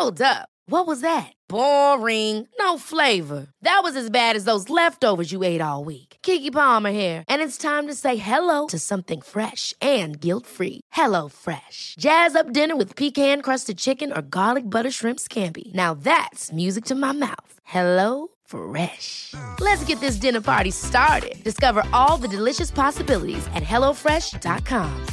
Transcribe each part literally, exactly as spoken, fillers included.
Hold up. What was that? Boring. No flavor. That was as bad as those leftovers you ate all week. Keke Palmer here. And it's time to say hello to something fresh and guilt-free. Hello Fresh. Jazz up dinner with pecan-crusted chicken or garlic butter shrimp scampi. Now that's music to my mouth. Hello Fresh. Let's get this dinner party started. Discover all the delicious possibilities at hello fresh dot com.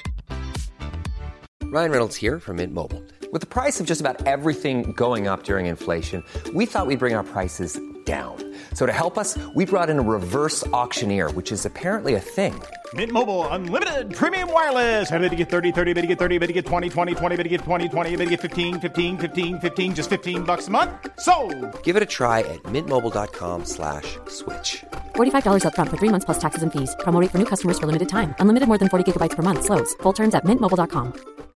Ryan Reynolds here from Mint Mobile. With the price of just about everything going up during inflation, we thought we'd bring our prices down. So to help us, we brought in a reverse auctioneer, which is apparently a thing. Mint Mobile Unlimited Premium Wireless. How to get thirty, thirty, how to get thirty, how to get twenty, twenty, twenty, how to get twenty, twenty, how to get fifteen, fifteen, fifteen, fifteen, just fifteen bucks a month? Sold! Give it a try at mintmobile.com slash switch. forty-five dollars up front for three months plus taxes and fees. Promo rate for new customers for limited time. Unlimited more than forty gigabytes per month. Slows full terms at mint mobile dot com.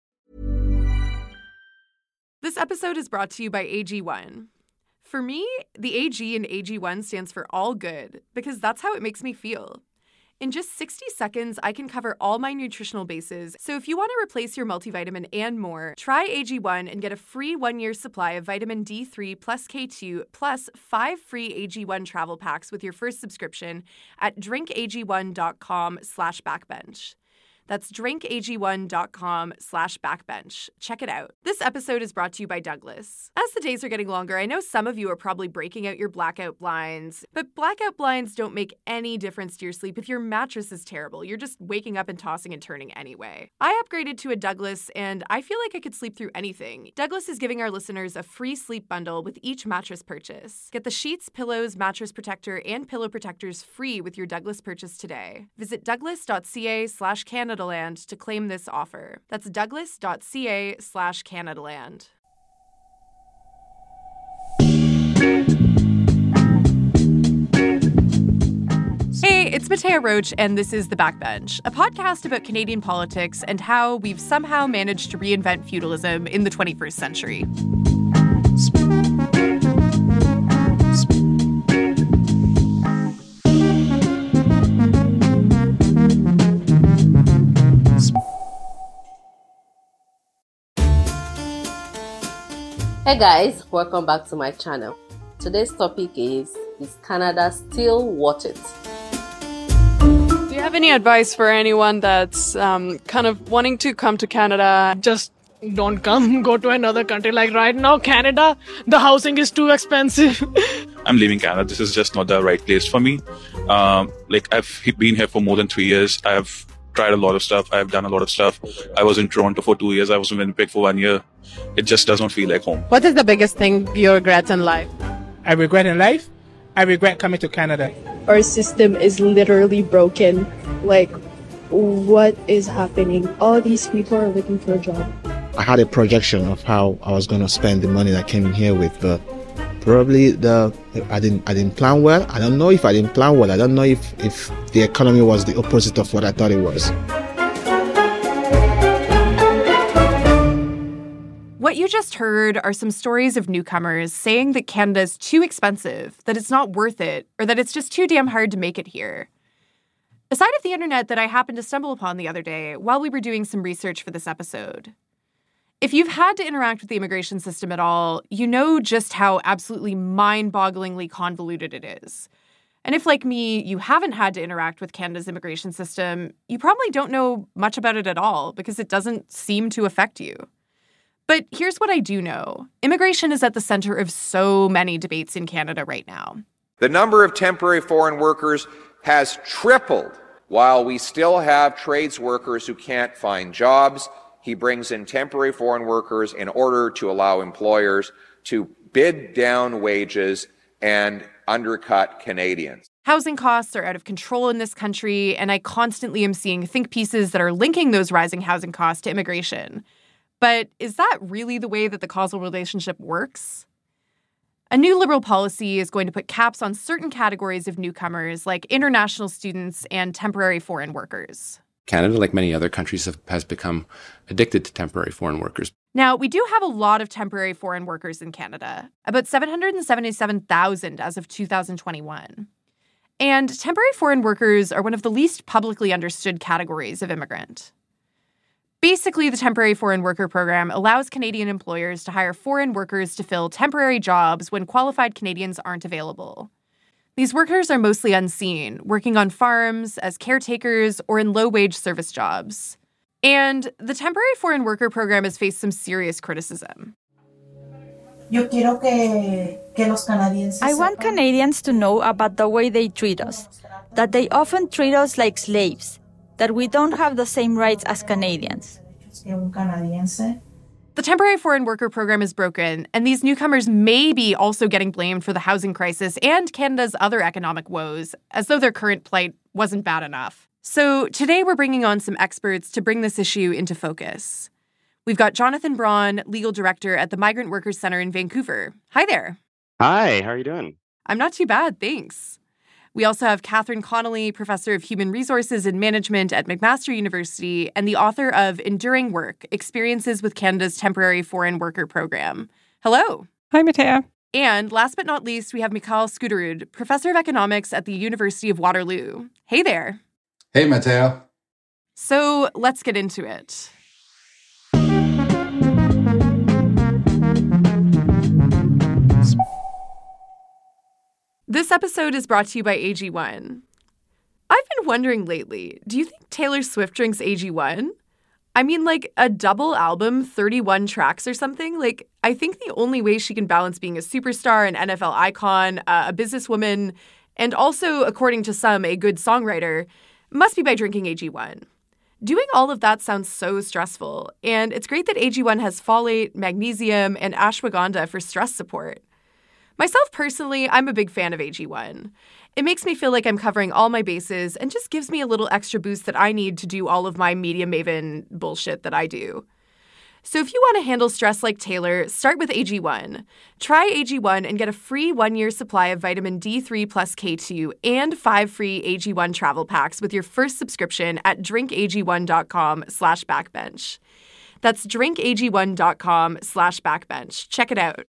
This episode is brought to you by A G one. For me, the A G in A G one stands for all good, because that's how it makes me feel. In just sixty seconds, I can cover all my nutritional bases. So if you want to replace your multivitamin and more, try A G one and get a free one-year supply of vitamin D three plus K two plus five free A G one travel packs with your first subscription at drinkag1.com slash backbench. That's drinkag1.com slash backbench. Check it out. This episode is brought to you by Douglas. As the days are getting longer, I know some of you are probably breaking out your blackout blinds, but blackout blinds don't make any difference to your sleep if your mattress is terrible. You're just waking up and tossing and turning anyway. I upgraded to a Douglas, and I feel like I could sleep through anything. Douglas is giving our listeners a free sleep bundle with each mattress purchase. Get the sheets, pillows, mattress protector, and pillow protectors free with your Douglas purchase today. Visit douglas.ca slash Canada Land to claim this offer. That's douglas.ca slash Canadaland. Hey, it's Matea Roach, and this is The Backbench, a podcast about Canadian politics and how we've somehow managed to reinvent feudalism in the twenty-first century. Hey guys, welcome back to my channel. Today's topic is, is Canada still worth it? Do you have any advice for anyone that's um, kind of wanting to come to Canada? Just don't come, go to another country. Like right now, Canada, the housing is too expensive. I'm leaving Canada. This is just not the right place for me. Um, like I've been here for more than three years. I've tried a lot of stuff. I've done a lot of stuff. I was in Toronto for two years. I was in Winnipeg for one year. It just does not feel like home. What is the biggest thing you regret in life? I regret in life? I regret coming to Canada. Our system is literally broken. Like, what is happening? All these people are looking for a job. I had a projection of how I was going to spend the money that I came in here with, but probably the I didn't I didn't plan well. I don't know if I didn't plan well. I don't know if, if the economy was the opposite of what I thought it was. What you just heard are some stories of newcomers saying that Canada's too expensive, that it's not worth it, or that it's just too damn hard to make it here. A side of the internet that I happened to stumble upon the other day while we were doing some research for this episode. If you've had to interact with the immigration system at all, you know just how absolutely mind-bogglingly convoluted it is. And if, like me, you haven't had to interact with Canada's immigration system, you probably don't know much about it at all because it doesn't seem to affect you. But here's what I do know. Immigration is at the center of so many debates in Canada right now. The number of temporary foreign workers has tripled, while we still have trades workers who can't find jobs. He brings in temporary foreign workers in order to allow employers to bid down wages and undercut Canadians. Housing costs are out of control in this country, and I constantly am seeing think pieces that are linking those rising housing costs to immigration. But is that really the way that the causal relationship works? A new Liberal policy is going to put caps on certain categories of newcomers, like international students and temporary foreign workers. Canada, like many other countries, have, has become addicted to temporary foreign workers. Now, we do have a lot of temporary foreign workers in Canada, about seven hundred seventy-seven thousand as of two thousand twenty-one. And temporary foreign workers are one of the least publicly understood categories of immigrant. Basically, the Temporary Foreign Worker Program allows Canadian employers to hire foreign workers to fill temporary jobs when qualified Canadians aren't available. These workers are mostly unseen, working on farms, as caretakers, or in low-wage service jobs. And the Temporary Foreign Worker Program has faced some serious criticism. I want Canadians to know about the way they treat us, that they often treat us like slaves, that we don't have the same rights as Canadians. The Temporary Foreign Worker Program is broken, and these newcomers may be also getting blamed for the housing crisis and Canada's other economic woes, as though their current plight wasn't bad enough. So today we're bringing on some experts to bring this issue into focus. We've got Jonathan Braun, legal director at the Migrant Workers Centre in Vancouver. Hi there. Hi, how are you doing? I'm not too bad, thanks. We also have Catherine Connolly, professor of human resources and management at McMaster University and the author of Enduring Work, Experiences with Canada's Temporary Foreign Worker Program. Hello. Hi, Matea. And last but not least, we have Mikhail Skuterud, professor of economics at the University of Waterloo. Hey there. Hey, Matea. So let's get into it. This episode is brought to you by A G one. I've been wondering lately, do you think Taylor Swift drinks A G one? I mean, like a double album, thirty-one tracks or something? Like, I think the only way she can balance being a superstar, an N F L icon, uh, a businesswoman, and also, according to some, a good songwriter, must be by drinking A G one. Doing all of that sounds so stressful, and it's great that A G one has folate, magnesium, and ashwagandha for stress support. Myself personally, I'm a big fan of A G one. It makes me feel like I'm covering all my bases and just gives me a little extra boost that I need to do all of my media maven bullshit that I do. So if you want to handle stress like Taylor, start with A G one. Try A G one and get a free one-year supply of vitamin D three plus K two and five free A G one travel packs with your first subscription at drinkag1.com slash backbench. That's drinkag1.com slash backbench. Check it out.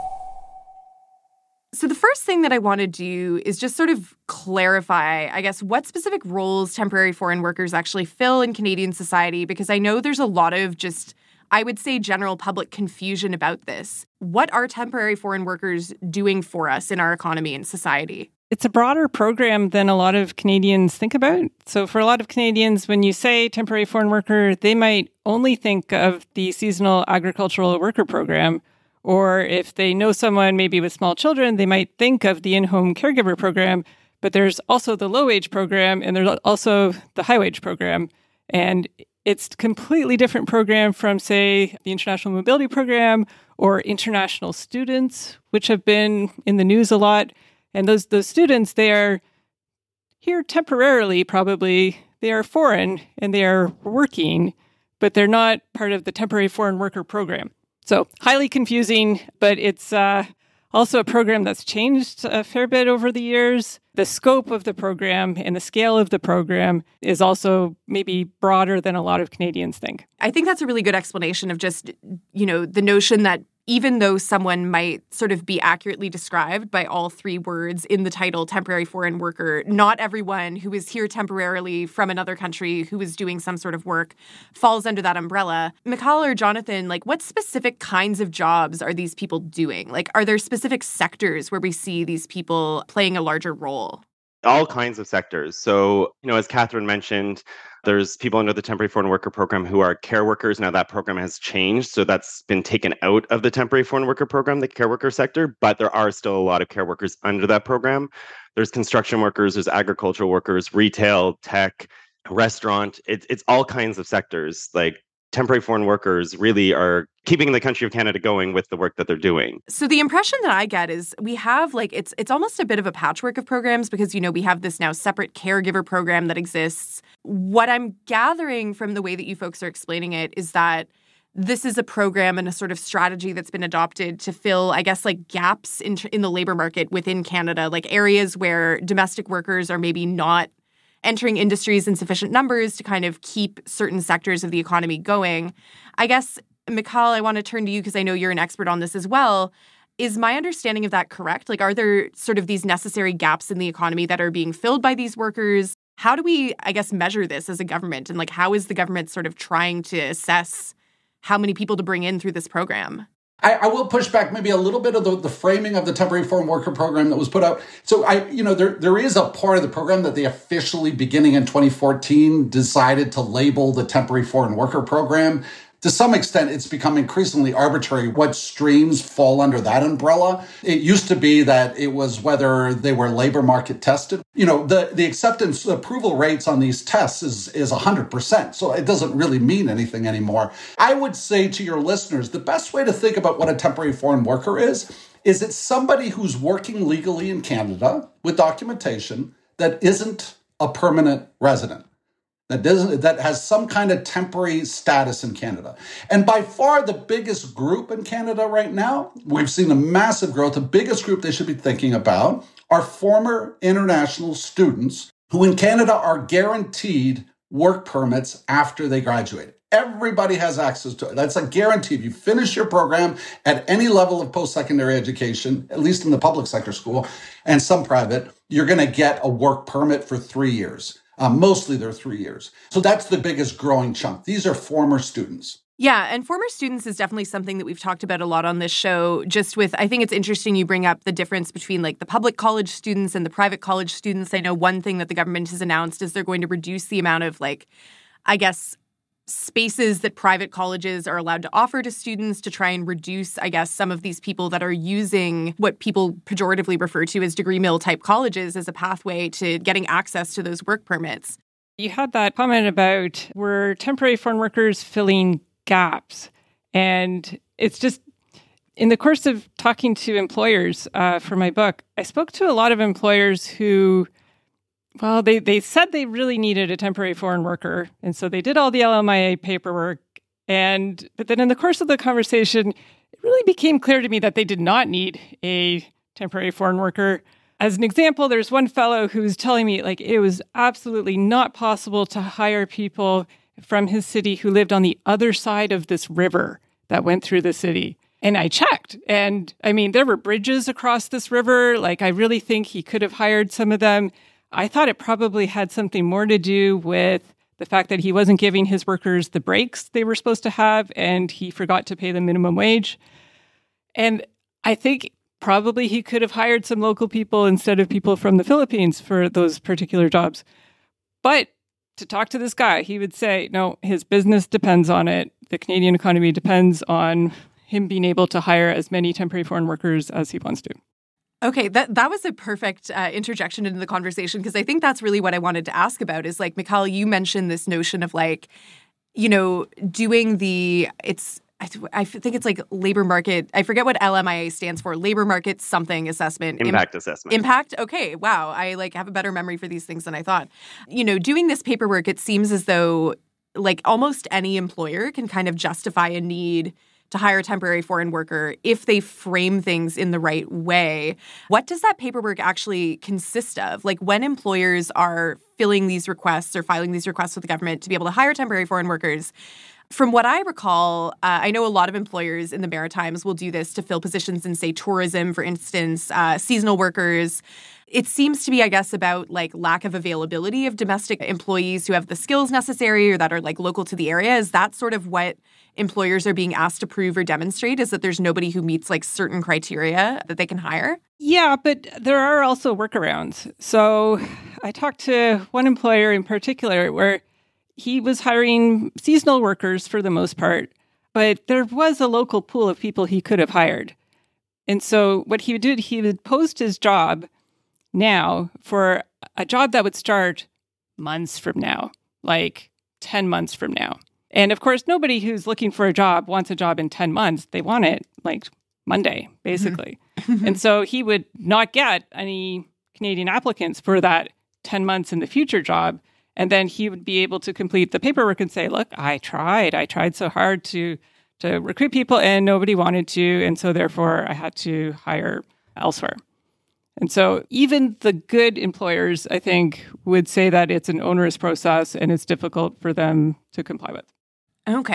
So the first thing that I want to do is just sort of clarify, I guess, what specific roles temporary foreign workers actually fill in Canadian society, because I know there's a lot of just, I would say, general public confusion about this. What are temporary foreign workers doing for us in our economy and society? It's a broader program than a lot of Canadians think about. So for a lot of Canadians, when you say temporary foreign worker, they might only think of the seasonal agricultural worker program. Or if they know someone maybe with small children, they might think of the in-home caregiver program. But there's also the low-wage program, and there's also the high-wage program. And it's a completely different program from, say, the International Mobility Program or international students, which have been in the news a lot. And those those students, they are here temporarily, probably. They are foreign, and they are working, but they're not part of the temporary foreign worker program. So highly confusing, but it's uh, also a program that's changed a fair bit over the years. The scope of the program and the scale of the program is also maybe broader than a lot of Canadians think. I think that's a really good explanation of just, you know, the notion that even though someone might sort of be accurately described by all three words in the title, temporary foreign worker, not everyone who is here temporarily from another country who is doing some sort of work falls under that umbrella. Mikhail or Jonathan, like, what specific kinds of jobs are these people doing? Like, are there specific sectors where we see these people playing a larger role? All kinds of sectors. So, you know, as Catherine mentioned, there's people under the temporary foreign worker program who are care workers. Now that program has changed, so that's been taken out of the temporary foreign worker program, the care worker sector, but there are still a lot of care workers under that program. There's construction workers, there's agricultural workers, retail, tech, restaurant. It's it's all kinds of sectors. Like, temporary foreign workers really are keeping the country of Canada going with the work that they're doing. So the impression that I get is we have like it's it's almost a bit of a patchwork of programs because, you know, we have this now separate caregiver program that exists. What I'm gathering from the way that you folks are explaining it is that this is a program and a sort of strategy that's been adopted to fill, I guess, like gaps in in the labor market within Canada, like areas where domestic workers are maybe not entering industries in sufficient numbers to kind of keep certain sectors of the economy going. I guess, Mikhail, I want to turn to you because I know you're an expert on this as well. Is my understanding of that correct? Like, are there sort of these necessary gaps in the economy that are being filled by these workers? How do we, I guess, measure this as a government? And like, how is the government sort of trying to assess how many people to bring in through this program? I, I will push back maybe a little bit of the, the framing of the temporary foreign worker program that was put out. So I, you know, there there is a part of the program that they officially, beginning in twenty fourteen, decided to label the temporary foreign worker program. To some extent, it's become increasingly arbitrary what streams fall under that umbrella. It used to be that it was whether they were labor market tested. You know, the, the acceptance approval rates on these tests is, is one hundred percent. So it doesn't really mean anything anymore. I would say to your listeners, the best way to think about what a temporary foreign worker is, is it's somebody who's working legally in Canada with documentation that isn't a permanent resident. That doesn't that has some kind of temporary status in Canada. And by far the biggest group in Canada right now, we've seen a massive growth. The biggest group they should be thinking about are former international students who in Canada are guaranteed work permits after they graduate. Everybody has access to it. That's a guarantee. If you finish your program at any level of post-secondary education, at least in the public sector school and some private, you're going to get a work permit for three years. Uh, mostly they're three years. So that's the biggest growing chunk. These are former students. Yeah, and former students is definitely something that we've talked about a lot on this show. Just with, I think it's interesting you bring up the difference between like the public college students and the private college students. I know one thing that the government has announced is they're going to reduce the amount of like, I guess, spaces that private colleges are allowed to offer to students to try and reduce, I guess, some of these people that are using what people pejoratively refer to as degree mill type colleges as a pathway to getting access to those work permits. You had that comment about were temporary foreign workers filling gaps. And it's just, in the course of talking to employers uh, for my book, I spoke to a lot of employers who Well, they, they said they really needed a temporary foreign worker. And so they did all the L M I A paperwork. And but then in the course of the conversation, it really became clear to me that they did not need a temporary foreign worker. As an example, there's one fellow who's telling me like it was absolutely not possible to hire people from his city who lived on the other side of this river that went through the city. And I checked. And I mean, there were bridges across this river. Like, I really think he could have hired some of them. I thought it probably had something more to do with the fact that he wasn't giving his workers the breaks they were supposed to have, and he forgot to pay them minimum wage. And I think probably he could have hired some local people instead of people from the Philippines for those particular jobs. But to talk to this guy, he would say, no, his business depends on it. The Canadian economy depends on him being able to hire as many temporary foreign workers as he wants to. Okay, that that was a perfect uh, interjection into the conversation, because I think that's really what I wanted to ask about is, like, Michal, you mentioned this notion of, like, you know, doing the, it's, I, th- I think it's like labor market, I forget what L M I A stands for, labor market something assessment. Impact Im- assessment. Impact? Okay, wow. I, like, have a better memory for these things than I thought. You know, doing this paperwork, it seems as though, like, almost any employer can kind of justify a need to hire a temporary foreign worker if they frame things in the right way. What does that paperwork actually consist of? Like, when employers are filling these requests or filing these requests with the government to be able to hire temporary foreign workers, from what I recall, uh, I know a lot of employers in the Maritimes will do this to fill positions in, say, tourism, for instance, uh, seasonal workers. It seems to be, I guess, about like lack of availability of domestic employees who have the skills necessary or that are like local to the area. Is that sort of what employers are being asked to prove or demonstrate, is that there's nobody who meets like certain criteria that they can hire? Yeah, but there are also workarounds. So I talked to one employer in particular where he was hiring seasonal workers for the most part, but there was a local pool of people he could have hired. And so what he would do, he would post his job now for a job that would start months from now, like ten months from now. And of course, nobody who's looking for a job wants a job in ten months. They want it like Monday, basically. Mm-hmm. And so he would not get any Canadian applicants for that ten months in the future job. And then he would be able to complete the paperwork and say, look, I tried. I tried so hard to to recruit people and nobody wanted to. And so therefore, I had to hire elsewhere. And so even the good employers, I think, would say that it's an onerous process and it's difficult for them to comply with. Okay.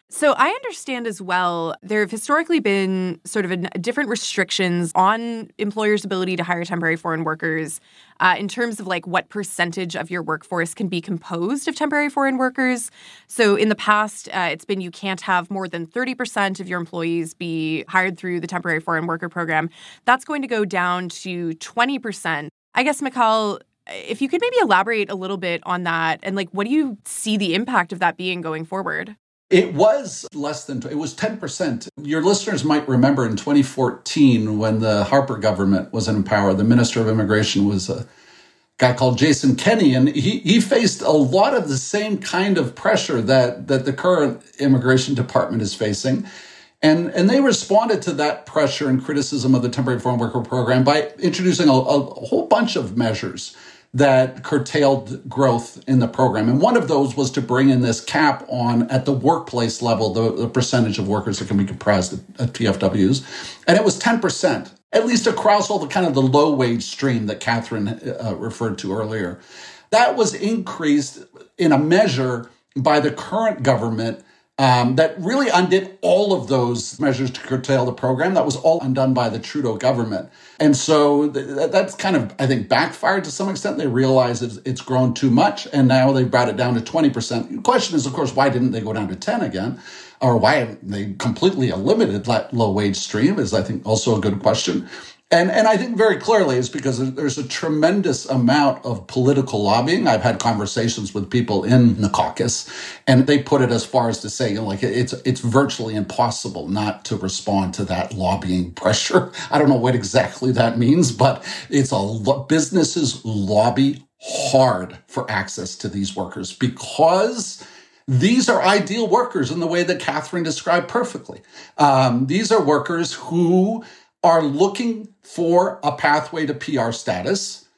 So I understand as well, there have historically been sort of a, a different restrictions on employers' ability to hire temporary foreign workers uh, in terms of like what percentage of your workforce can be composed of temporary foreign workers. So in the past, uh, it's been you can't have more than thirty percent of your employees be hired through the temporary foreign worker program. That's going to go down to twenty percent. I guess, Michal, if you could maybe elaborate a little bit on that and like what do you see the impact of that being going forward? It was less than, it was ten percent. Your listeners might remember in twenty fourteen when the Harper government was in power, the Minister of Immigration was a guy called Jason Kenney, and he, he faced a lot of the same kind of pressure that, that the current immigration department is facing. And, and they responded to that pressure and criticism of the temporary foreign worker program by introducing a, a whole bunch of measures that curtailed growth in the program. And one of those was to bring in this cap on, at the workplace level, the, the percentage of workers that can be comprised at, at T F Ws. And it was ten percent, at least across all the kind of the low wage stream that Catherine uh, referred to earlier. That was increased in a measure by the current government Um, that really undid all of those measures to curtail the program. That was all undone by the Trudeau government. And so th- that's kind of, I think, backfired to some extent. They realized it's, it's grown too much, and now they've brought it down to twenty percent. The question is, of course, why didn't they go down to ten again? Or why haven't they completely eliminated that low-wage stream is, I think, also a good question. And and I think very clearly it's because there's a tremendous amount of political lobbying. I've had conversations with people in the caucus, and they put it as far as to say, you know, like it's it's virtually impossible not to respond to that lobbying pressure. I don't know what exactly that means, but it's a lo- businesses lobby hard for access to these workers because these are ideal workers in the way that Catherine described perfectly. Um, these are workers who are looking for a pathway to P R status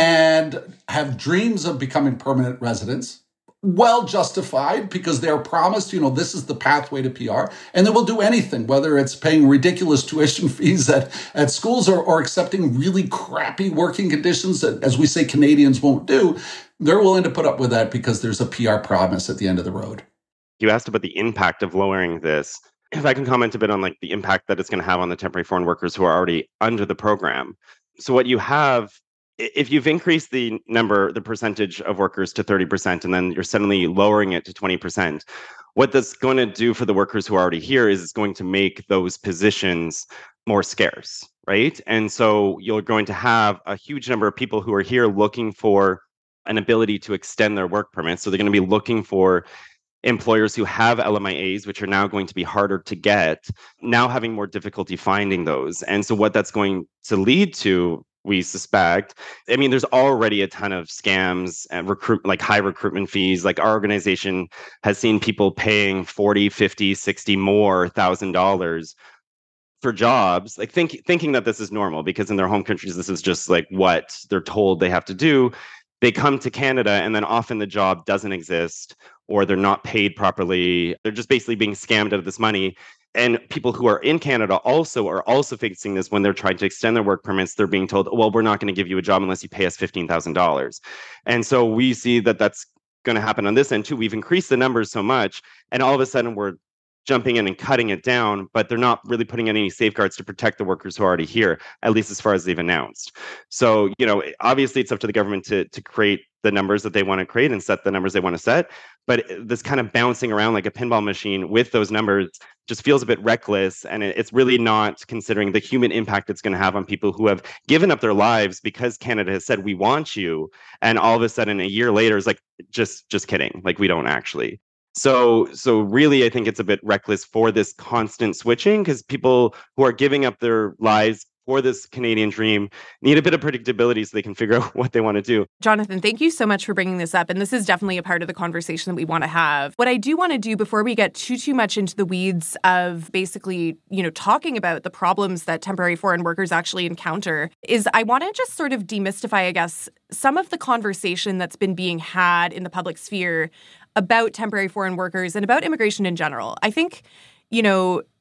and have dreams of becoming permanent residents, well justified because they're promised, you know, this is the pathway to P R, and they will do anything, whether it's paying ridiculous tuition fees at, at schools or, or accepting really crappy working conditions that, as we say, Canadians won't do. They're willing to put up with that because there's a P R promise at the end of the road. You asked about the impact of lowering this. If I can comment a bit on like the impact that it's going to have on the temporary foreign workers who are already under the program. So what you have, if you've increased the number, the percentage of workers to thirty percent, and then you're suddenly lowering it to twenty percent, what that's going to do for the workers who are already here is it's going to make those positions more scarce, right? And so you're going to have a huge number of people who are here looking for an ability to extend their work permits. So they're going to be looking for employers who have L M I As, which are now going to be harder to get, now having more difficulty finding those. And so what that's going to lead to, we suspect, I mean, there's already a ton of scams and recruit, like high recruitment fees. Like our organization has seen people paying forty, fifty, sixty more thousand dollars for jobs, like think, thinking that this is normal because in their home countries, this is just like what they're told they have to do. They come to Canada and then often the job doesn't exist or they're not paid properly. They're just basically being scammed out of this money. And people who are in Canada also are also facing this when they're trying to extend their work permits. They're being told, well, we're not going to give you a job unless you pay us fifteen thousand dollars. And so we see that that's going to happen on this end too. We've increased the numbers so much and all of a sudden we're jumping in and cutting it down, but they're not really putting in any safeguards to protect the workers who are already here, at least as far as they've announced. So, you know, obviously it's up to the government to to create the numbers that they want to create and set the numbers they want to set. But this kind of bouncing around like a pinball machine with those numbers just feels a bit reckless. And it's really not considering the human impact it's going to have on people who have given up their lives because Canada has said, we want you. And all of a sudden a year later is like, just, just kidding. Like we don't actually. So, so really, I think it's a bit reckless for this constant switching because people who are giving up their lives for this Canadian dream need a bit of predictability so they can figure out what they want to do. Jonathan, thank you so much for bringing this up. And this is definitely a part of the conversation that we want to have. What I do want to do before we get too, too much into the weeds of basically, you know, talking about the problems that temporary foreign workers actually encounter is I want to just sort of demystify, I guess, some of the conversation that's been being had in the public sphere about temporary foreign workers and about immigration in general. I think, you know,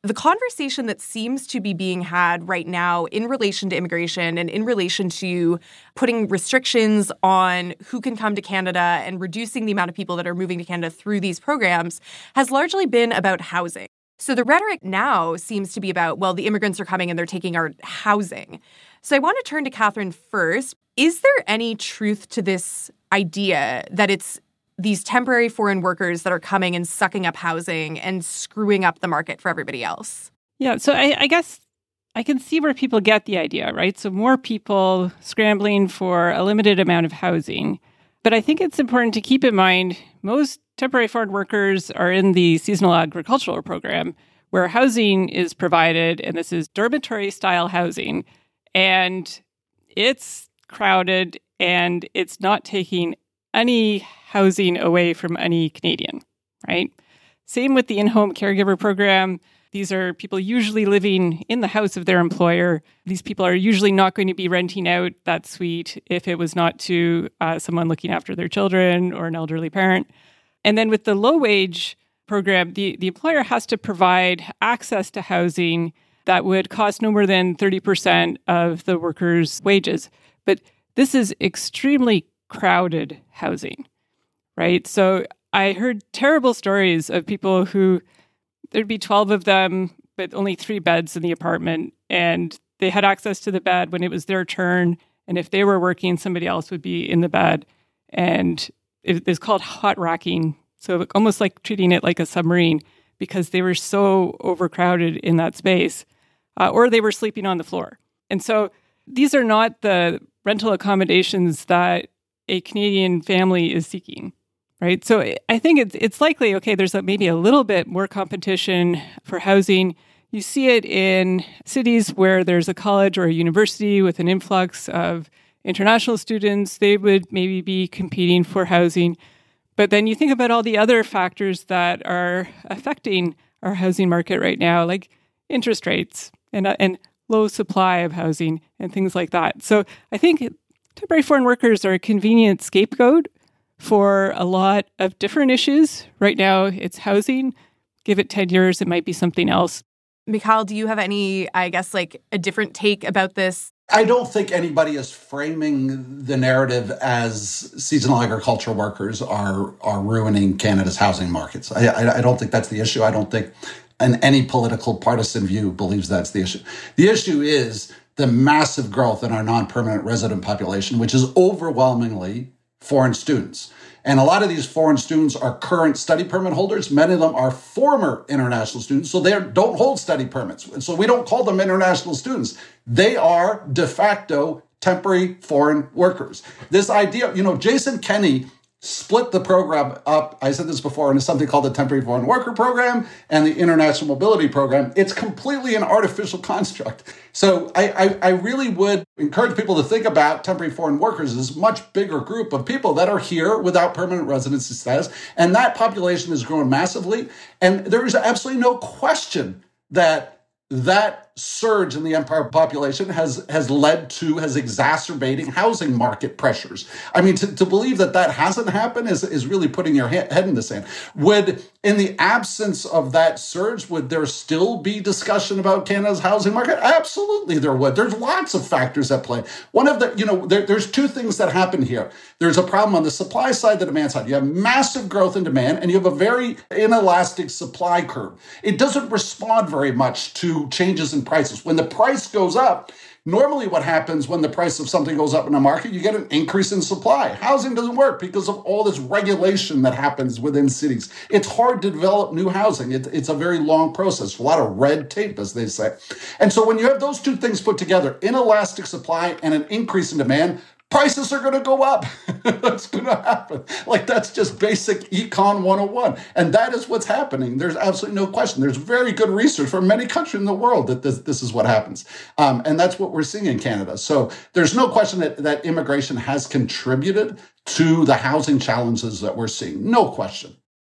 the conversation that seems to be being had right now in relation to immigration and in relation to putting restrictions on who can come to Canada and reducing the amount of people that are moving to Canada through these programs has largely been about housing. So the rhetoric now seems to be about, well, the immigrants are coming and they're taking our housing. So I want to turn to Catherine first. Is there any truth to this idea that it's these temporary foreign workers that are coming and sucking up housing and screwing up the market for everybody else? Yeah, so I, I guess I can see where people get the idea, right? So more people scrambling for a limited amount of housing. But I think it's important to keep in mind most temporary foreign workers are in the seasonal agricultural program where housing is provided, and this is dormitory-style housing, and it's crowded and it's not taking any housing away from any Canadian, right? Same with the in-home caregiver program. These are people usually living in the house of their employer. These people are usually not going to be renting out that suite if it was not to uh, someone looking after their children or an elderly parent. And then with the low-wage program, the, the employer has to provide access to housing that would cost no more than thirty percent of the workers' wages. But this is extremely crowded housing, right? So I heard terrible stories of people who, there'd be twelve of them, but only three beds in the apartment, and they had access to the bed when it was their turn, and if they were working, somebody else would be in the bed, and it's called hot racking, so almost like treating it like a submarine, because they were so overcrowded in that space, uh, or they were sleeping on the floor. And so these are not the rental accommodations that a Canadian family is seeking, right? So I think it's it's likely, okay, there's a, maybe a little bit more competition for housing. You see it in cities where there's a college or a university with an influx of international students. They would maybe be competing for housing. But then you think about all the other factors that are affecting our housing market right now, like interest rates and, uh, and low supply of housing and things like that. So I think temporary foreign workers are a convenient scapegoat for a lot of different issues. Right now, it's housing. Give it ten years, it might be something else. Mikhail, do you have any, I guess, like a different take about this? I don't think anybody is framing the narrative as seasonal agricultural workers are are ruining Canada's housing markets. I, I, I don't think that's the issue. I don't think and any political partisan view believes that's the issue. The issue is the massive growth in our non-permanent resident population, which is overwhelmingly foreign students. And a lot of these foreign students are current study permit holders. Many of them are former international students, so they don't hold study permits. And so we don't call them international students. They are de facto temporary foreign workers. This idea, you know, Jason Kenney split the program up. I said this before, into something called the Temporary Foreign Worker Program and the International Mobility Program. It's completely an artificial construct. So I, I, I really would encourage people to think about temporary foreign workers as a much bigger group of people that are here without permanent residency status. And that population is growing massively. And there is absolutely no question that that surge in the empire population has has led to, has exacerbating housing market pressures. I mean, to, to believe that that hasn't happened is, is really putting your head in the sand. Would, in the absence of that surge, would there still be discussion about Canada's housing market? Absolutely there would. There's lots of factors at play. One of the, you know, there, there's two things that happen here. There's a problem on the supply side, the demand side. You have massive growth in demand, and you have a very inelastic supply curve. It doesn't respond very much to changes in prices. When the price goes up, normally what happens when the price of something goes up in a market, you get an increase in supply. Housing doesn't work because of all this regulation that happens within cities. It's hard to develop new housing. It, it's a very long process, a lot of red tape, as they say. And so when you have those two things put together, inelastic supply and an increase in demand, prices are going to go up. That's going to happen. Like, that's just basic Econ one oh one. And that is what's happening. There's absolutely no question. There's very good research from many countries in the world that this, this is what happens. Um, and that's what we're seeing in Canada. So there's no question that, that immigration has contributed to the housing challenges that we're seeing. No question.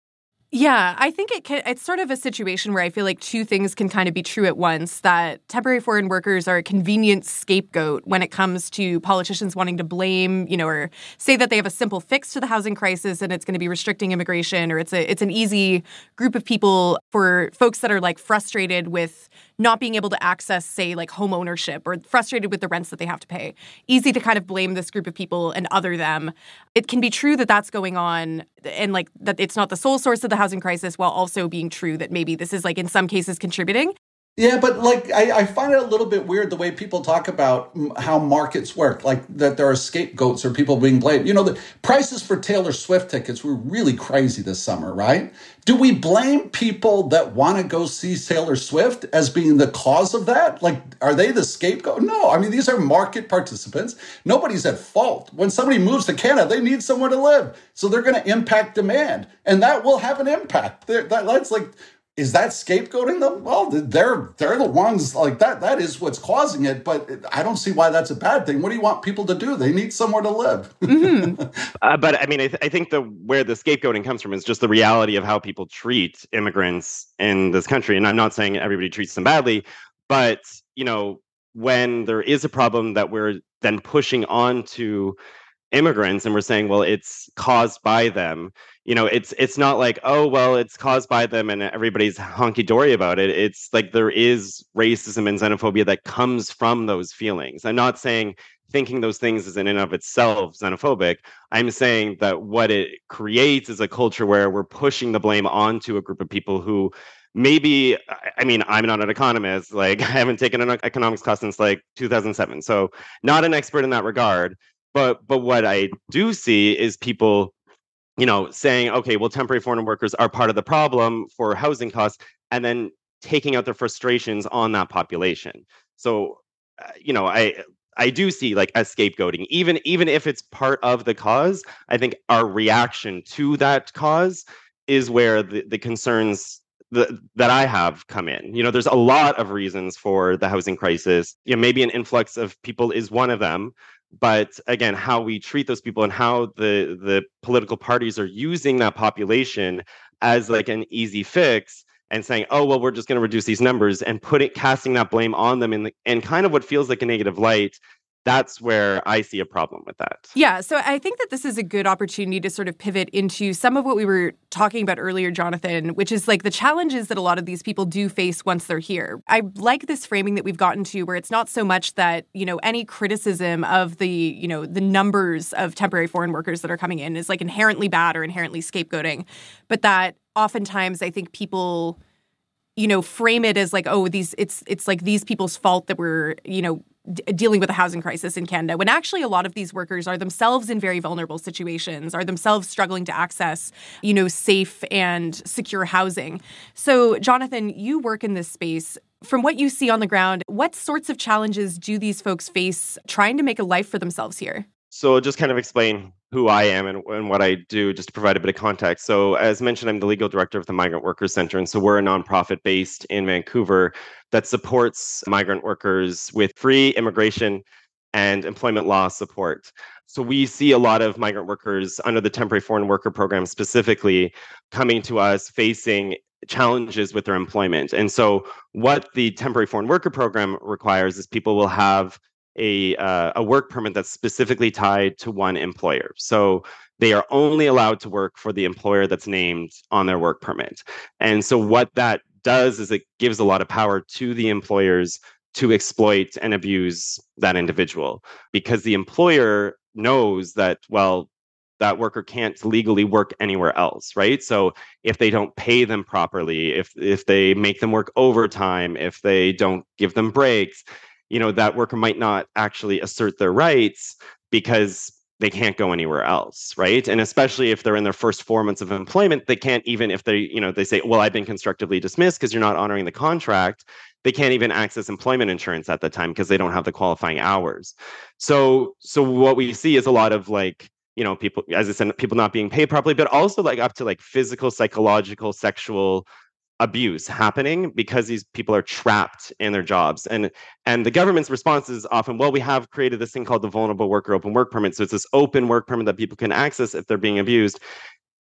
Yeah, I think it can, it's sort of a situation where I feel like two things can kind of be true at once, that temporary foreign workers are a convenient scapegoat when it comes to politicians wanting to blame, you know, or say that they have a simple fix to the housing crisis and it's going to be restricting immigration, or it's a it's an easy group of people for folks that are like frustrated with not being able to access, say, like home ownership, or frustrated with the rents that they have to pay. Easy to kind of blame this group of people and other them. It can be true that that's going on and like that it's not the sole source of the housing crisis, while also being true that maybe this is like in some cases contributing. Yeah, but like I, I find it a little bit weird the way people talk about how markets work, like that there are scapegoats or people being blamed. You know, the prices for Taylor Swift tickets were really crazy this summer, right? Do we blame people that want to go see Taylor Swift as being the cause of that? Like, are they the scapegoat? No, I mean, these are market participants. Nobody's at fault. When somebody moves to Canada, they need somewhere to live. So they're going to impact demand, and that will have an impact. That, that's like... Is that scapegoating them? Well, they're they're the ones like that. That is what's causing it. But I don't see why that's a bad thing. What do you want people to do? They need somewhere to live. Mm-hmm. uh, but I mean, I, th- I think the where the scapegoating comes from is just the reality of how people treat immigrants in this country. And I'm not saying everybody treats them badly, but you know, when there is a problem that we're then pushing on to immigrants and we're saying, well, it's caused by them. You know, it's it's not like, oh, well, it's caused by them and everybody's hunky-dory about it. It's like there is racism and xenophobia that comes from those feelings. I'm not saying thinking those things is in and of itself xenophobic. I'm saying that what it creates is a culture where we're pushing the blame onto a group of people who maybe, I mean, I'm not an economist. Like, I haven't taken an economics class since like two thousand seven. So not an expert in that regard. But but what I do see is people, you know, saying, okay, well, temporary foreign workers are part of the problem for housing costs, and then taking out their frustrations on that population. So, uh, you know, I I do see like a scapegoating, even even if it's part of the cause. I think our reaction to that cause is where the, the concerns the, that I have come in. You know, there's a lot of reasons for the housing crisis. You know, maybe an influx of people is one of them. But again, how we treat those people and how the the political parties are using that population as like an easy fix and saying, oh, well, we're just going to reduce these numbers and put it, casting that blame on them in the, in kind of what feels like a negative light. That's where I see a problem with that. Yeah, so I think that this is a good opportunity to sort of pivot into some of what we were talking about earlier, Jonathan, which is like the challenges that a lot of these people do face once they're here. I like this framing that we've gotten to where it's not so much that, you know, any criticism of the, you know, the numbers of temporary foreign workers that are coming in is like inherently bad or inherently scapegoating, but that oftentimes I think people, you know, frame it as like, oh, these it's it's like these people's fault that we're, you know, d- dealing with a housing crisis in Canada, when actually a lot of these workers are themselves in very vulnerable situations, are themselves struggling to access, you know, safe and secure housing. So, Jonathan, you work in this space. From what you see on the ground, what sorts of challenges do these folks face trying to make a life for themselves here? So I'll just kind of explain who I am and, and what I do, just to provide a bit of context. So as mentioned, I'm the legal director of the Migrant Workers Center. And so we're a nonprofit based in Vancouver that supports migrant workers with free immigration and employment law support. So we see a lot of migrant workers under the temporary foreign worker program specifically coming to us facing challenges with their employment. And so what the temporary foreign worker program requires is people will have a uh, a work permit that's specifically tied to one employer. So they are only allowed to work for the employer that's named on their work permit. And so what that does is it gives a lot of power to the employers to exploit and abuse that individual, because the employer knows that, well, that worker can't legally work anywhere else, right? So if they don't pay them properly, if if they make them work overtime, if they don't give them breaks, you know, that worker might not actually assert their rights because they can't go anywhere else, right? And especially if they're in their first four months of employment, they can't even, if they, you know, they say, well, I've been constructively dismissed because you're not honoring the contract, they can't even access employment insurance at the time because they don't have the qualifying hours. So, so what we see is a lot of like, you know, people, as I said, people not being paid properly, but also like up to like physical, psychological, sexual abuse happening because these people are trapped in their jobs. And and the government's response is often, well, we have created this thing called the Vulnerable Worker Open Work Permit. So it's this open work permit that people can access if they're being abused.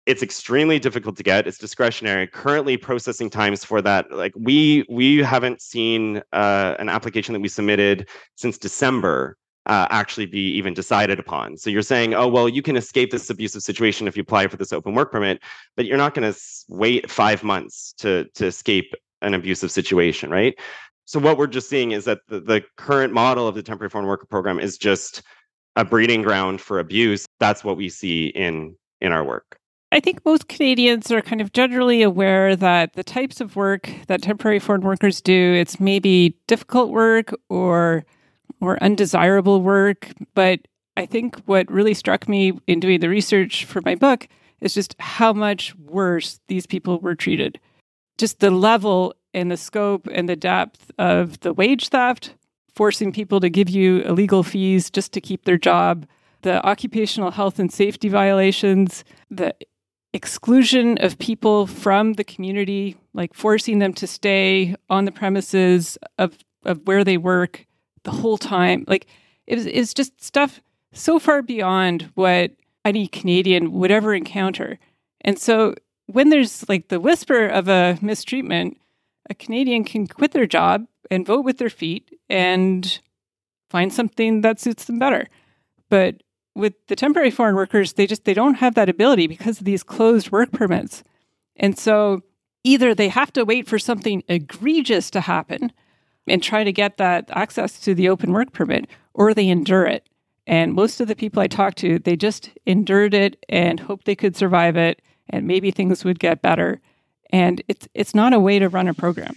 It's extremely difficult to get. It's discretionary. Currently, processing times for that, like we we haven't seen uh, an application that we submitted since December uh, actually be even decided upon. So you're saying, oh, well, you can escape this abusive situation if you apply for this open work permit, but you're not going to wait five months to to escape an abusive situation, right? So what we're just seeing is that the, the current model of the temporary foreign worker program is just a breeding ground for abuse. That's what we see in in our work. I think most Canadians are kind of generally aware that the types of work that temporary foreign workers do, it's maybe difficult work or or undesirable work. But I think what really struck me in doing the research for my book is just how much worse these people were treated. Just the level and the scope and the depth of the wage theft, forcing people to give you illegal fees just to keep their job, the occupational health and safety violations, the exclusion of people from the community, like forcing them to stay on the premises of, of where they work the whole time. Like it was, it's just stuff so far beyond what any Canadian would ever encounter. And so when there's like the whisper of a mistreatment, a Canadian can quit their job and vote with their feet and find something that suits them better. But with the temporary foreign workers, they just, they don't have that ability because of these closed work permits. And so either they have to wait for something egregious to happen and try to get that access to the open work permit, or they endure it. And most of the people I talked to, they just endured it and hoped they could survive it and maybe things would get better. And it's it's not a way to run a program.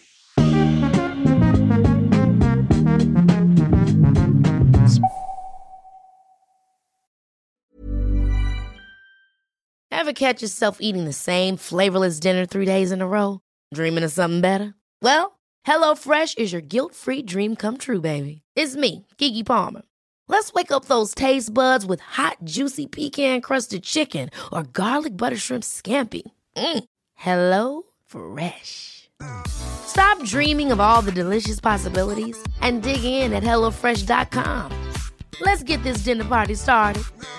Ever catch yourself eating the same flavorless dinner three days in a row? Dreaming of something better? Well, HelloFresh is your guilt-free dream come true, baby. It's me, Keke Palmer. Let's wake up those taste buds with hot, juicy pecan-crusted chicken or garlic butter shrimp scampi. Mm. Hello Fresh. Stop dreaming of all the delicious possibilities and dig in at hello fresh dot com. Let's get this dinner party started.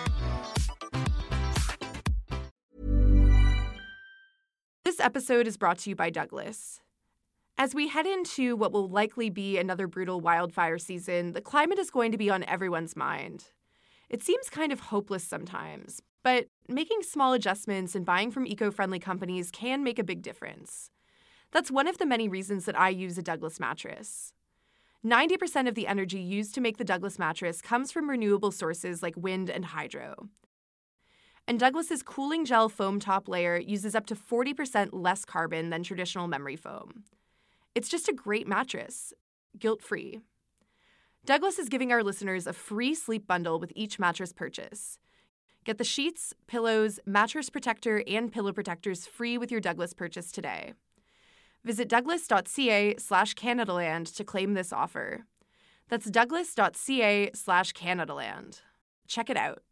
This episode is brought to you by Douglas. As we head into what will likely be another brutal wildfire season, the climate is going to be on everyone's mind. It seems kind of hopeless sometimes, but making small adjustments and buying from eco-friendly companies can make a big difference. That's one of the many reasons that I use a Douglas mattress. ninety percent of the energy used to make the Douglas mattress comes from renewable sources like wind and hydro. And Douglas's cooling gel foam top layer uses up to forty percent less carbon than traditional memory foam. It's just a great mattress, guilt-free. Douglas is giving our listeners a free sleep bundle with each mattress purchase. Get the sheets, pillows, mattress protector, and pillow protectors free with your Douglas purchase today. Visit douglas.ca slash Canadaland to claim this offer. That's douglas.ca slash Canadaland. Check it out.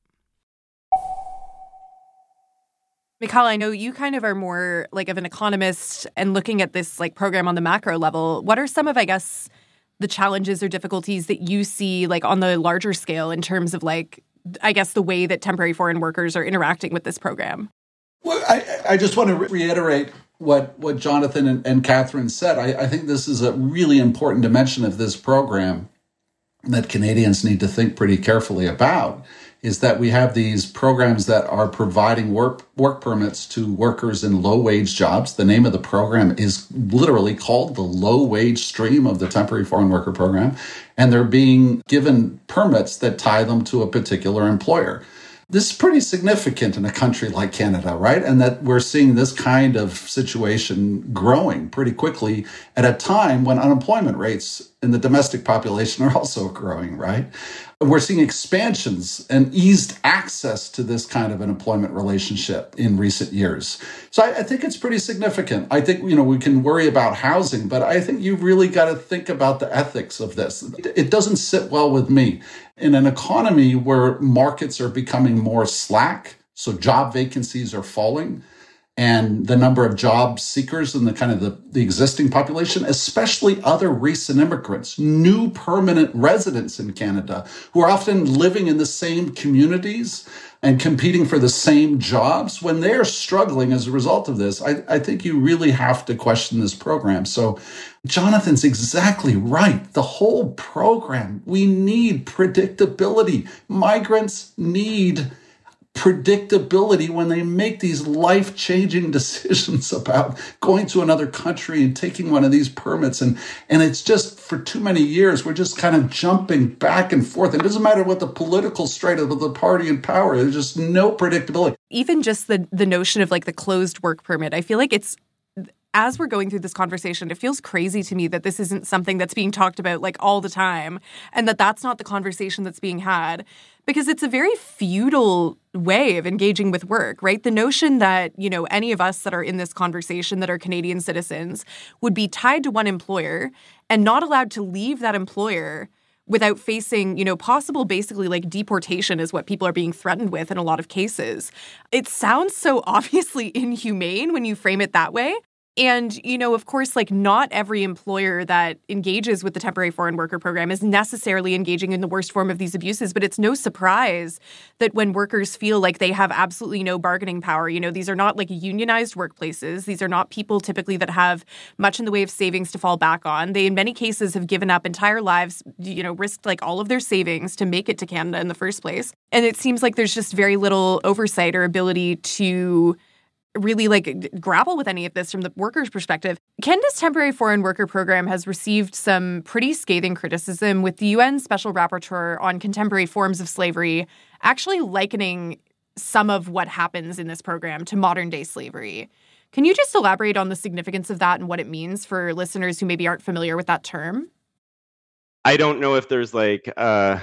Michal, I know you kind of are more like of an economist and looking at this like program on the macro level. What are some of, I guess, the challenges or difficulties that you see like on the larger scale in terms of like, I guess, the way that temporary foreign workers are interacting with this program? Well, I, I just want to reiterate what, what Jonathan and, and Catherine said. I, I think this is a really important dimension of this program that Canadians need to think pretty carefully about, is that we have these programs that are providing work work permits to workers in low-wage jobs. The name of the program is literally called the low-wage stream of the temporary foreign worker program, and they're being given permits that tie them to a particular employer. This is pretty significant in a country like Canada, right? And that we're seeing this kind of situation growing pretty quickly at a time when unemployment rates in the domestic population are also growing, right? We're seeing expansions and eased access to this kind of an employment relationship in recent years. So I, I think it's pretty significant. I think, you know, we can worry about housing, but I think you've really got to think about the ethics of this. It doesn't sit well with me. In an economy where markets are becoming more slack, so job vacancies are falling, and the number of job seekers and the kind of the, the existing population, especially other recent immigrants, new permanent residents in Canada who are often living in the same communities and competing for the same jobs, when they're struggling as a result of this, I, I think you really have to question this program. So Jonathan's exactly right. The whole program, we need predictability. Migrants need predictability when they make these life-changing decisions about going to another country and taking one of these permits. And, and it's just, for too many years, we're just kind of jumping back and forth. It doesn't matter what the political straight of the party in power, there's just no predictability. Even just the, the notion of like the closed work permit, I feel like it's, as we're going through this conversation, it feels crazy to me that this isn't something that's being talked about like all the time, and that that's not the conversation that's being had, because it's a very feudal way of engaging with work, right? The notion that, you know, any of us that are in this conversation that are Canadian citizens would be tied to one employer and not allowed to leave that employer without facing, you know, possible basically like deportation is what people are being threatened with in a lot of cases. It sounds so obviously inhumane when you frame it that way. And, you know, of course, like not every employer that engages with the temporary foreign worker program is necessarily engaging in the worst form of these abuses. But it's no surprise that when workers feel like they have absolutely no bargaining power, you know, these are not like unionized workplaces. These are not people typically that have much in the way of savings to fall back on. They, in many cases, have given up entire lives, you know, risked like all of their savings to make it to Canada in the first place. And it seems like there's just very little oversight or ability to really like grapple with any of this from the workers' perspective. Canada's temporary foreign worker program has received some pretty scathing criticism, with the U N Special Rapporteur on Contemporary Forms of Slavery actually likening some of what happens in this program to modern-day slavery. Can you just elaborate on the significance of that and what it means for listeners who maybe aren't familiar with that term? I don't know if there's like uh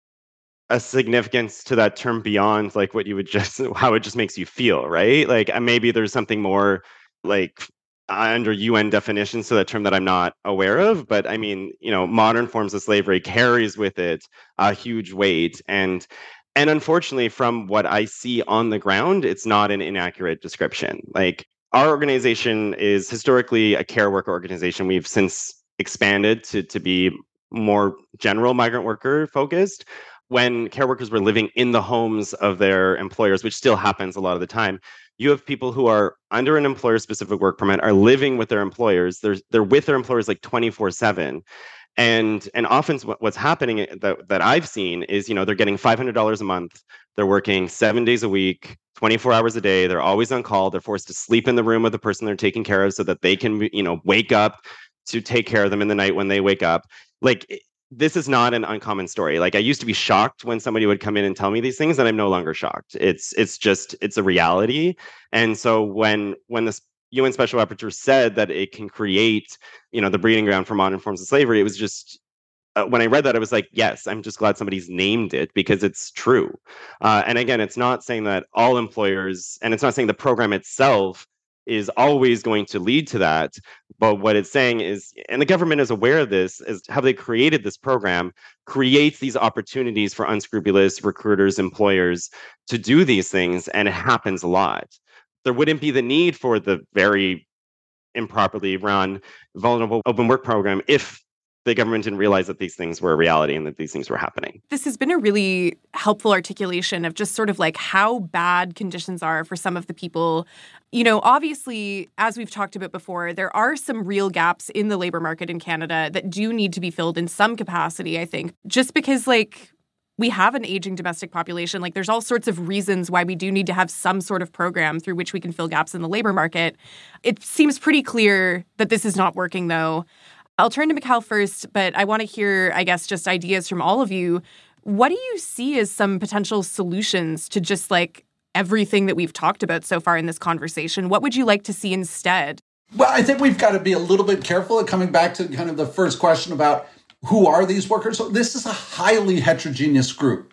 a significance to that term beyond like what you would just, how it just makes you feel, right? Like maybe there's something more like under U N definitions to that term that I'm not aware of. But I mean, you know, modern forms of slavery carries with it a huge weight. And and unfortunately, from what I see on the ground, it's not an inaccurate description. Like our organization is historically a care worker organization. We've since expanded to to be more general migrant worker focused. When care workers were living in the homes of their employers, which still happens a lot of the time, you have people who are under an employer-specific work permit, are living with their employers. They're, they're with their employers like twenty-four seven. And and often what's happening that, that I've seen is, you know, they're getting five hundred dollars a month. They're working seven days a week, twenty-four hours a day. They're always on call. They're forced to sleep in the room of the person they're taking care of so that they can, you know, wake up to take care of them in the night when they wake up. Like, this is not an uncommon story. Like, I used to be shocked when somebody would come in and tell me these things, and I'm no longer shocked. It's it's just, it's a reality. And so when when this U N Special Rapporteur said that it can create, you know, the breeding ground for modern forms of slavery, it was just, uh, when I read that, I was like, yes, I'm just glad somebody's named it, because it's true. Uh, and again, it's not saying that all employers, and it's not saying the program itself is always going to lead to that. But what it's saying is, and the government is aware of this, is how they created this program creates these opportunities for unscrupulous recruiters, employers to do these things. And it happens a lot. There wouldn't be the need for the very improperly run vulnerable open work program if the government didn't realize that these things were a reality and that these things were happening. This has been a really helpful articulation of just sort of like how bad conditions are for some of the people. You know, obviously, as we've talked about before, there are some real gaps in the labor market in Canada that do need to be filled in some capacity, I think, just because, like, we have an aging domestic population. Like, there's all sorts of reasons why we do need to have some sort of program through which we can fill gaps in the labor market. It seems pretty clear that this is not working, though. I'll turn to Mikhail first, but I want to hear, I guess, just ideas from all of you. What do you see as some potential solutions to just like everything that we've talked about so far in this conversation? What would you like to see instead? Well, I think we've got to be a little bit careful at coming back to kind of the first question about who are these workers. So this is a highly heterogeneous group.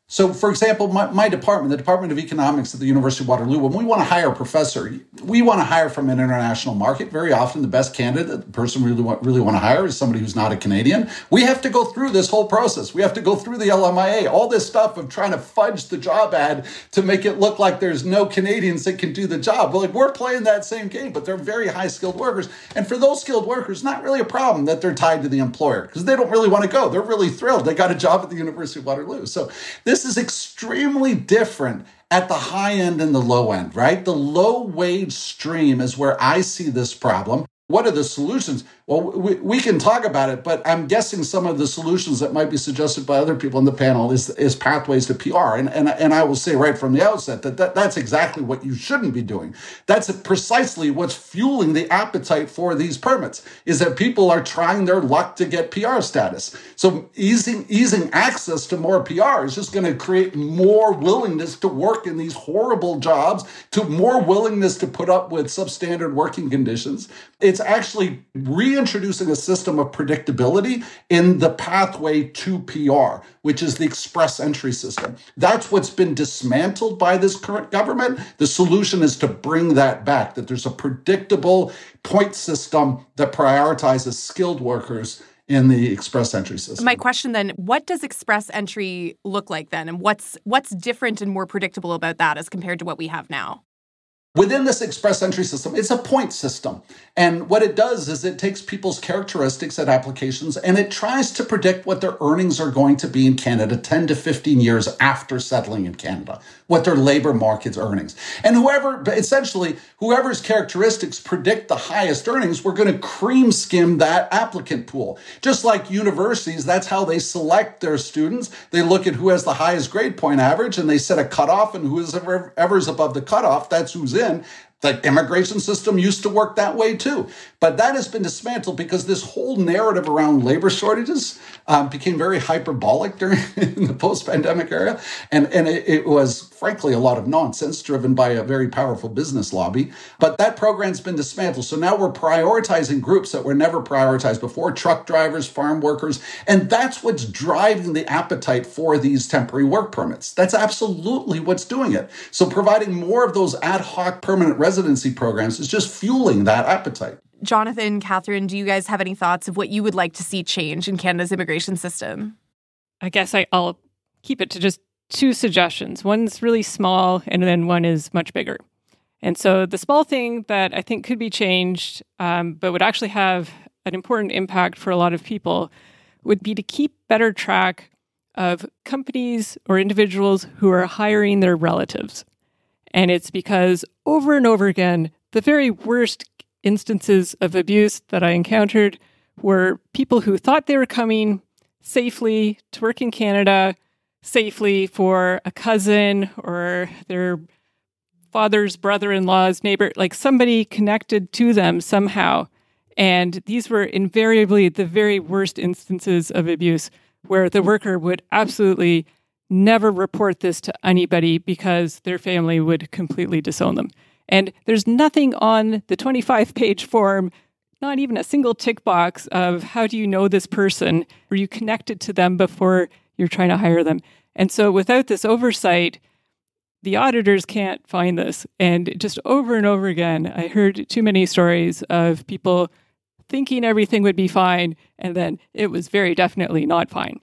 So, for example, my, my department, the Department of Economics at the University of Waterloo, when we want to hire a professor, we want to hire from an international market. Very often, the best candidate, the person we really want, really want to hire is somebody who's not a Canadian. We have to go through this whole process. We have to go through the L M I A, all this stuff of trying to fudge the job ad to make it look like there's no Canadians that can do the job. But like we're playing that same game, but they're very high-skilled workers. And for those skilled workers, not really a problem that they're tied to the employer because they don't really want to go. They're really thrilled. They got a job at the University of Waterloo. So this is extremely different at the high end and the low end, right? The low wage stream is where I see this problem. What are the solutions? Well, we, we can talk about it, but I'm guessing some of the solutions that might be suggested by other people in the panel is, is pathways to P R. And, and, and I will say right from the outset that, that that's exactly what you shouldn't be doing. That's precisely what's fueling the appetite for these permits, is that people are trying their luck to get P R status. So easing, easing access to more P R is just going to create more willingness to work in these horrible jobs, to more willingness to put up with substandard working conditions. It's actually reintroducing a system of predictability in the pathway to P R, which is the express entry system. That's what's been dismantled by this current government. The solution is to bring that back, that there's a predictable point system that prioritizes skilled workers in the express entry system. My question then, what does express entry look like then? And what's what's different and more predictable about that as compared to what we have now? Within this express entry system, it's a point system. And what it does is it takes people's characteristics at applications and it tries to predict what their earnings are going to be in Canada ten to fifteen years after settling in Canada, what their labor market's earnings. And whoever, essentially, whoever's characteristics predict the highest earnings, we're going to cream skim that applicant pool. Just like universities, that's how they select their students. They look at who has the highest grade point average and they set a cutoff, and whoever is above the cutoff, that's who's in. The immigration system used to work that way too. But that has been dismantled because this whole narrative around labor shortages um, became very hyperbolic during the post-pandemic era. And, and it, it was, frankly, a lot of nonsense driven by a very powerful business lobby. But that program's been dismantled. So now we're prioritizing groups that were never prioritized before, truck drivers, farm workers. And that's what's driving the appetite for these temporary work permits. That's absolutely what's doing it. So providing more of those ad hoc permanent residency programs is just fueling that appetite. Jonathan, Catherine, do you guys have any thoughts of what you would like to see change in Canada's immigration system? I guess I, I'll keep it to just two suggestions. One's really small, and then one is much bigger. And so the small thing that I think could be changed, um, but would actually have an important impact for a lot of people, would be to keep better track of companies or individuals who are hiring their relatives. And it's because over and over again, the very worst instances of abuse that I encountered were people who thought they were coming safely to work in Canada, safely for a cousin or their father's brother-in-law's neighbor, like somebody connected to them somehow. And these were invariably the very worst instances of abuse where the worker would absolutely never report this to anybody because their family would completely disown them. And there's nothing on the twenty-five page form, not even a single tick box of how do you know this person? Were you connected to them before you're trying to hire them? And so without this oversight, the auditors can't find this. And just over and over again, I heard too many stories of people thinking everything would be fine, and then it was very definitely not fine.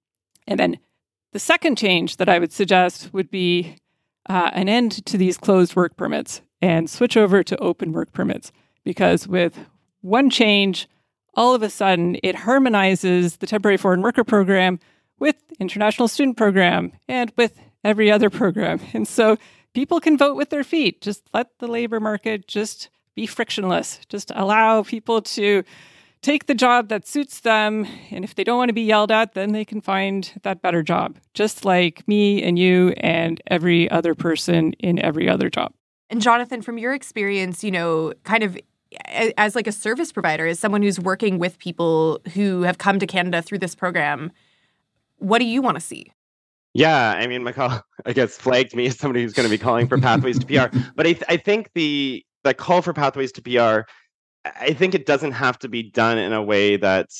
And then the second change that I would suggest would be uh, an end to these closed work permits and switch over to open work permits. Because with one change, all of a sudden, it harmonizes the temporary foreign worker program with international student program and with every other program. And so people can vote with their feet. Just let the labor market just be frictionless. Just allow people to take the job that suits them. And if they don't want to be yelled at, then they can find that better job, just like me and you and every other person in every other job. And Jonathan, from your experience, you know, kind of as like a service provider, as someone who's working with people who have come to Canada through this program, what do you want to see? Yeah, I mean, my call, I guess, flagged me as somebody who's going to be calling for pathways to P R. But I, th- I think the the call for pathways to P R, I think it doesn't have to be done in a way that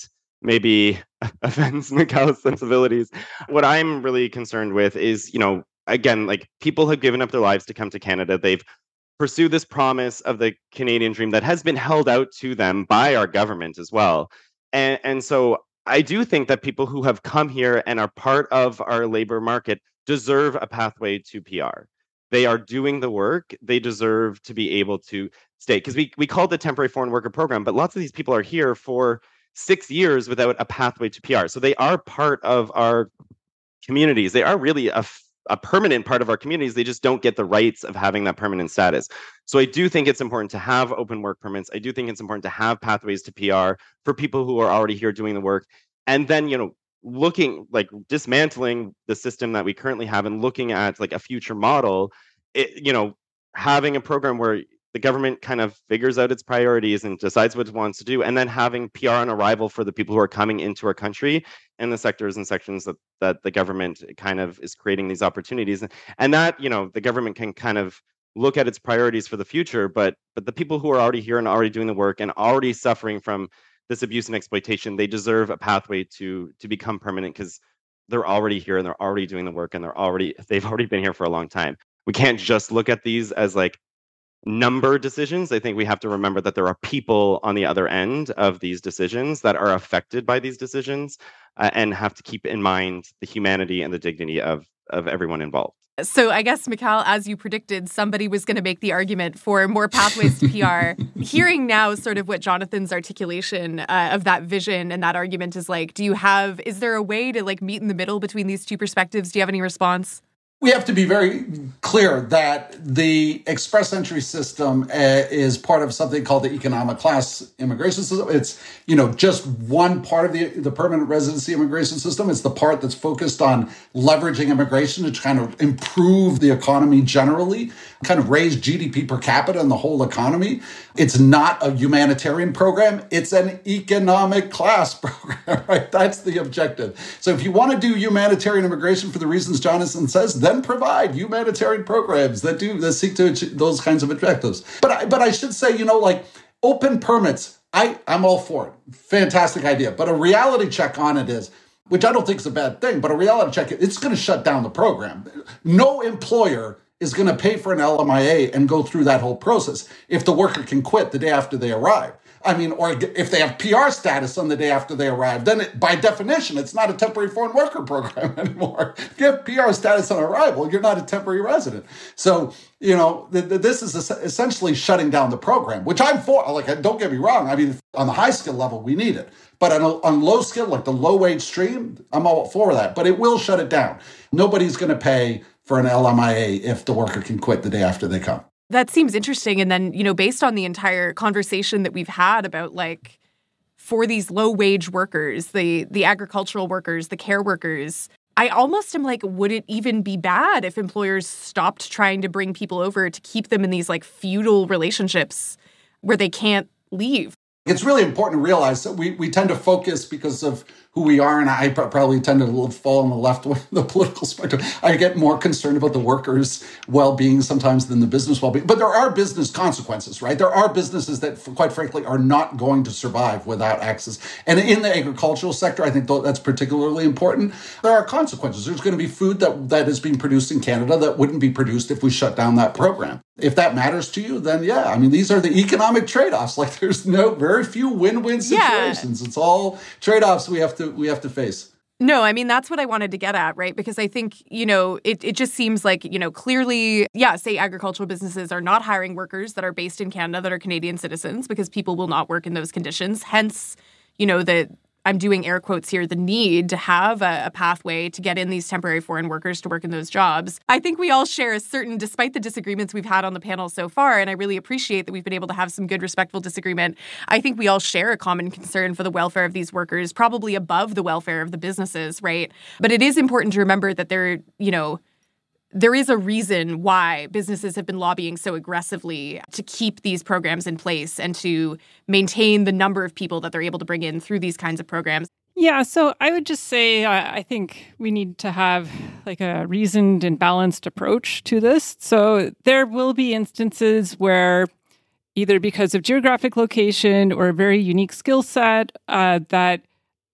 maybe offends Mikhal's sensibilities. What I'm really concerned with is, you know, again, like people have given up their lives to come to Canada. They've pursued this promise of the Canadian dream that has been held out to them by our government as well. And, and so I do think that people who have come here and are part of our labor market deserve a pathway to P R. They are doing the work. They deserve to be able to stay. Because we, we call it the Temporary Foreign Worker Program, but lots of these people are here for six years without a pathway to P R. So they are part of our communities. They are really a, a permanent part of our communities. They just don't get the rights of having that permanent status. So I do think it's important to have open work permits. I do think it's important to have pathways to P R for people who are already here doing the work. And then, you know, looking like dismantling the system that we currently have and looking at like a future model, it, you know, having a program where the government kind of figures out its priorities and decides what it wants to do, and then having P R on arrival for the people who are coming into our country and the sectors and sections that, that the government kind of is creating these opportunities. And that, you know, the government can kind of look at its priorities for the future, but but the people who are already here and already doing the work and already suffering from this abuse and exploitation, they deserve a pathway to to become permanent because they're already here and they're already doing the work and they're already they've already been here for a long time. We can't just look at these as like number decisions. I think we have to remember that there are people on the other end of these decisions that are affected by these decisions, uh, and have to keep in mind the humanity and the dignity of of everyone involved. So I guess, Michal, as you predicted, somebody was going to make the argument for more pathways to P R. Hearing now sort of what Jonathan's articulation uh, of that vision and that argument is like, do you have, is there a way to like meet in the middle between these two perspectives? Do you have any response? We have to be very clear that the express entry system uh, is part of something called the economic class immigration system. It's, you know, just one part of the, the permanent residency immigration system. It's the part that's focused on leveraging immigration to kind of improve the economy generally, kind of raise G D P per capita in the whole economy. It's not a humanitarian program. It's an economic class program, right? That's the objective. So if you want to do humanitarian immigration for the reasons Jonathan says, then provide humanitarian programs that do that seek to achieve those kinds of objectives. But I, but I should say, you know, like open permits, I, I'm all for it. Fantastic idea. But a reality check on it is, which I don't think is a bad thing, but a reality check, it's going to shut down the program. No employer is going to pay for an L M I A and go through that whole process if the worker can quit the day after they arrive. I mean, or if they have P R status on the day after they arrive, then it, by definition, it's not a temporary foreign worker program anymore. If you have P R status on arrival, you're not a temporary resident. So, you know, th- th- this is essentially shutting down the program, which I'm for. Like, don't get me wrong. I mean, on the high skill level, we need it. But on, on low skill, like the low wage stream, I'm all for that. But it will shut it down. Nobody's going to pay for an L M I A if the worker can quit the day after they come. That seems interesting. And then, you know, based on the entire conversation that we've had about like for these low wage workers, the the agricultural workers, the care workers, I almost am like, would it even be bad if employers stopped trying to bring people over to keep them in these like feudal relationships where they can't leave? It's really important to realize that we, we tend to focus because of who we are, and I probably tend to fall on the left of the political spectrum. I get more concerned about the workers' well-being sometimes than the business well-being. But there are business consequences, right? There are businesses that, quite frankly, are not going to survive without access. And in the agricultural sector, I think that's particularly important. There are consequences. There's going to be food that, that is being produced in Canada that wouldn't be produced if we shut down that program. If that matters to you, then yeah, I mean, these are the economic trade-offs. Like there's no very few win-win situations. Yeah. It's all trade-offs we have to we have to face. No, I mean, that's what I wanted to get at, right? Because I think, you know, it, it just seems like, you know, clearly, yeah, say agricultural businesses are not hiring workers that are based in Canada that are Canadian citizens because people will not work in those conditions. Hence, you know, the I'm doing air quotes here, the need to have a, a pathway to get in these temporary foreign workers to work in those jobs. I think we all share a certain, despite the disagreements we've had on the panel so far, and I really appreciate that we've been able to have some good, respectful disagreement, I think we all share a common concern for the welfare of these workers, probably above the welfare of the businesses, right? But it is important to remember that there, you know, there is a reason why businesses have been lobbying so aggressively to keep these programs in place and to maintain the number of people that they're able to bring in through these kinds of programs. Yeah, so I would just say uh, I think we need to have like a reasoned and balanced approach to this. So there will be instances where either because of geographic location or a very unique skill set uh, that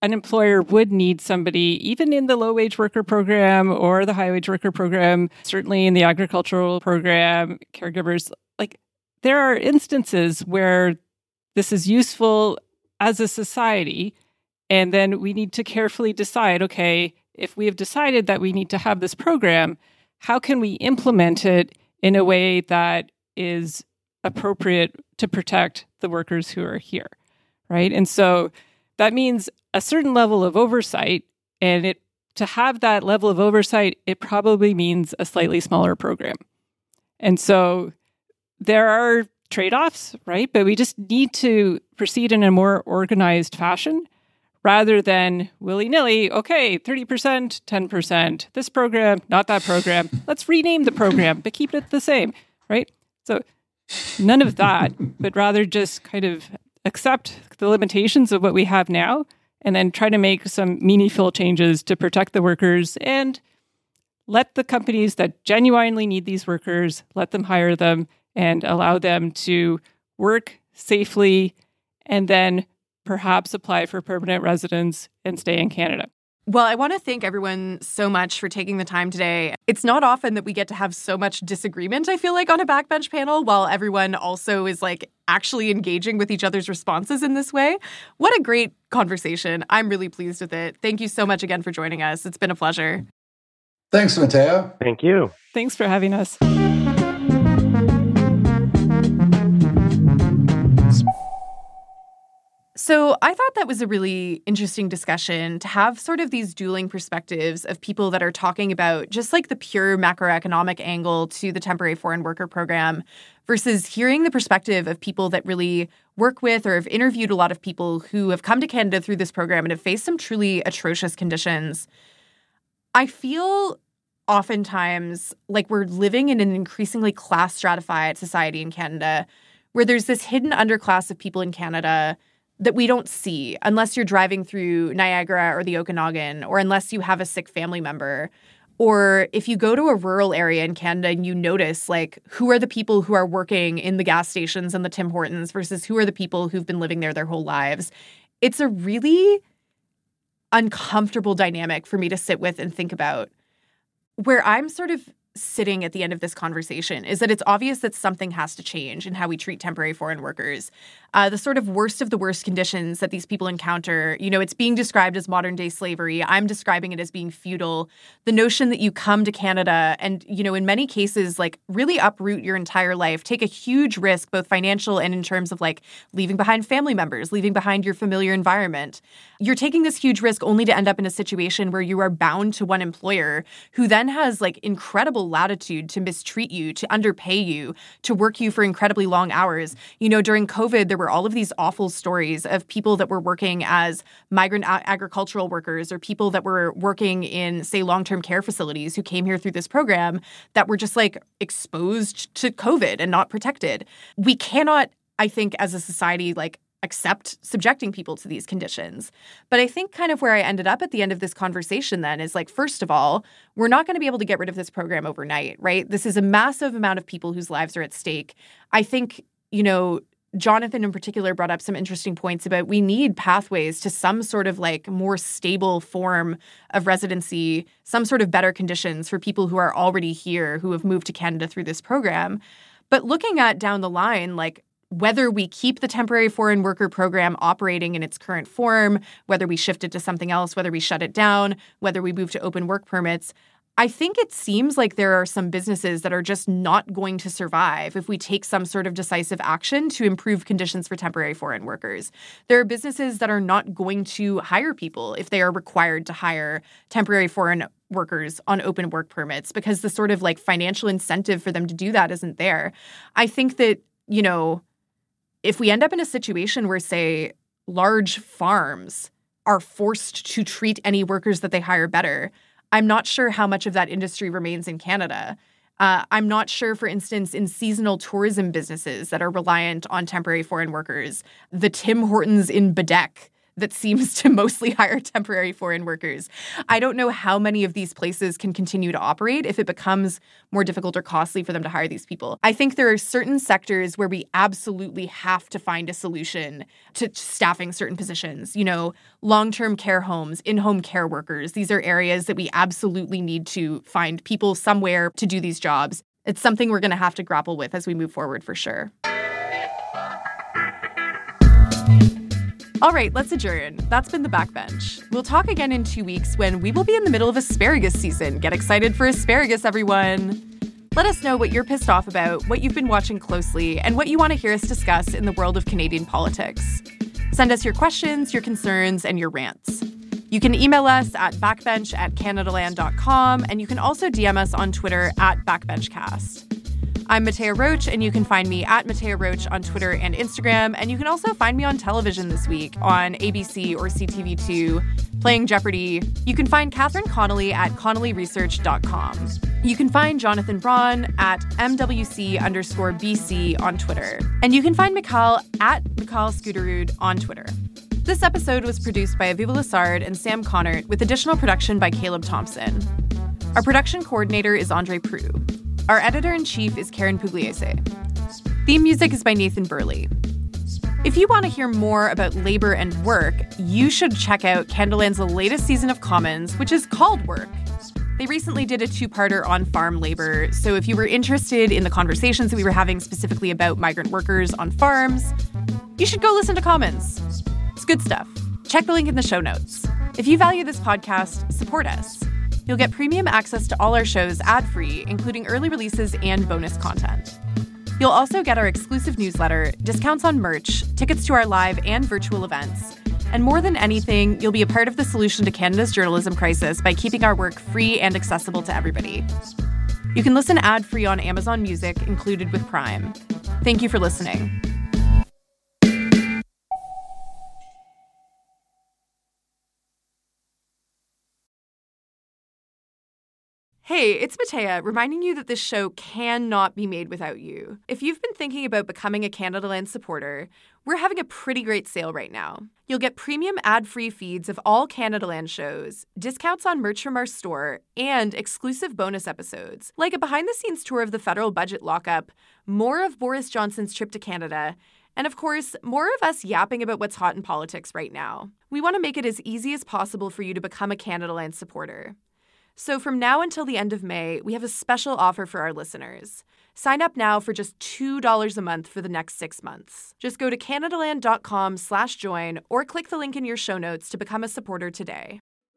an employer would need somebody, even in the low-wage worker program or the high-wage worker program, certainly in the agricultural program, caregivers, like there are instances where this is useful as a society, and then we need to carefully decide, okay, if we have decided that we need to have this program, how can we implement it in a way that is appropriate to protect the workers who are here, right? And so that means a certain level of oversight, and it to have that level of oversight, it probably means a slightly smaller program. And so there are trade-offs, right? But we just need to proceed in a more organized fashion rather than willy-nilly, okay, thirty percent, ten percent, this program, not that program. Let's rename the program, but keep it the same, right? So none of that, but rather just kind of accept the limitations of what we have now and then try to make some meaningful changes to protect the workers and let the companies that genuinely need these workers, let them hire them and allow them to work safely and then perhaps apply for permanent residence and stay in Canada. Well, I want to thank everyone so much for taking the time today. It's not often that we get to have so much disagreement, I feel like, on a backbench panel, while everyone also is like actually engaging with each other's responses in this way. What a great conversation. I'm really pleased with it. Thank you so much again for joining us. It's been a pleasure. Thanks, Mateo. Thank you. Thanks for having us. So I thought that was a really interesting discussion to have sort of these dueling perspectives of people that are talking about just like the pure macroeconomic angle to the temporary foreign worker program versus hearing the perspective of people that really work with or have interviewed a lot of people who have come to Canada through this program and have faced some truly atrocious conditions. I feel oftentimes like we're living in an increasingly class stratified society in Canada where there's this hidden underclass of people in Canada that we don't see unless you're driving through Niagara or the Okanagan, or unless you have a sick family member. Or if you go to a rural area in Canada and you notice, like, who are the people who are working in the gas stations and the Tim Hortons versus who are the people who've been living there their whole lives. It's a really uncomfortable dynamic for me to sit with and think about. Where I'm sort of sitting at the end of this conversation is that it's obvious that something has to change in how we treat temporary foreign workers. Uh, the sort of worst of the worst conditions that these people encounter, you know, it's being described as modern day slavery. I'm describing it as being feudal. The notion that you come to Canada and, you know, in many cases, like really uproot your entire life, take a huge risk, both financial and in terms of like leaving behind family members, leaving behind your familiar environment. You're taking this huge risk only to end up in a situation where you are bound to one employer who then has like incredible latitude to mistreat you, to underpay you, to work you for incredibly long hours. You know, during COVID, there were all of these awful stories of people that were working as migrant a- agricultural workers or people that were working in, say, long-term care facilities who came here through this program that were just like exposed to COVID and not protected. We cannot, I think, as a society, like accept subjecting people to these conditions. But I think kind of where I ended up at the end of this conversation then is like, first of all, we're not going to be able to get rid of this program overnight, right? This is a massive amount of people whose lives are at stake. I think, you know, Jonathan in particular brought up some interesting points about we need pathways to some sort of like more stable form of residency, some sort of better conditions for people who are already here, who have moved to Canada through this program. But looking at down the line, like whether we keep the temporary foreign worker program operating in its current form, whether we shift it to something else, whether we shut it down, whether we move to open work permits, I think it seems like there are some businesses that are just not going to survive if we take some sort of decisive action to improve conditions for temporary foreign workers. There are businesses that are not going to hire people if they are required to hire temporary foreign workers on open work permits because the sort of like financial incentive for them to do that isn't there. I think that, you know, if we end up in a situation where, say, large farms are forced to treat any workers that they hire better, I'm not sure how much of that industry remains in Canada. Uh, I'm not sure, for instance, in seasonal tourism businesses that are reliant on temporary foreign workers, the Tim Hortons in Badek that seems to mostly hire temporary foreign workers. I don't know how many of these places can continue to operate if it becomes more difficult or costly for them to hire these people. I think there are certain sectors where we absolutely have to find a solution to staffing certain positions. You know, long-term care homes, in-home care workers. These are areas that we absolutely need to find people somewhere to do these jobs. It's something we're going to have to grapple with as we move forward for sure. All right, let's adjourn. That's been The Backbench. We'll talk again in two weeks when we will be in the middle of asparagus season. Get excited for asparagus, everyone. Let us know what you're pissed off about, what you've been watching closely, and what you want to hear us discuss in the world of Canadian politics. Send us your questions, your concerns, and your rants. You can email us at backbench at canadaland dot com, and you can also D M us on Twitter at backbenchcast. I'm Matea Roach, and you can find me at Matea Roach on Twitter and Instagram. And you can also find me on television this week on A B C or C T V two, playing Jeopardy! You can find Catherine Connolly at connolly research dot com. You can find Jonathan Braun at M W C underscore B C on Twitter. And you can find Mikhail at Mikhail Skuderud on Twitter. This episode was produced by Aviva Lessard and Sam Connert, with additional production by Caleb Thompson. Our production coordinator is Andre Proulx. Our editor-in-chief is Karen Pugliese. Theme music is by Nathan Burley. If you want to hear more about labor and work, you should check out Canadaland's latest season of Commons, which is called Work. They recently did a two-parter on farm labor, so if you were interested in the conversations that we were having specifically about migrant workers on farms, you should go listen to Commons. It's good stuff. Check the link in the show notes. If you value this podcast, support us. You'll get premium access to all our shows ad-free, including early releases and bonus content. You'll also get our exclusive newsletter, discounts on merch, tickets to our live and virtual events. And more than anything, you'll be a part of the solution to Canada's journalism crisis by keeping our work free and accessible to everybody. You can listen ad-free on Amazon Music, included with Prime. Thank you for listening. Hey, it's Matea, reminding you that this show cannot be made without you. If you've been thinking about becoming a Canadaland supporter, we're having a pretty great sale right now. You'll get premium ad-free feeds of all Canadaland shows, discounts on merch from our store, and exclusive bonus episodes, like a behind-the-scenes tour of the federal budget lockup, more of Boris Johnson's trip to Canada, and of course, more of us yapping about what's hot in politics right now. We want to make it as easy as possible for you to become a Canadaland supporter. So from now until the end of May, we have a special offer for our listeners. Sign up now for just two dollars a month for the next six months. Just go to canadaland.com slash join or click the link in your show notes to become a supporter today.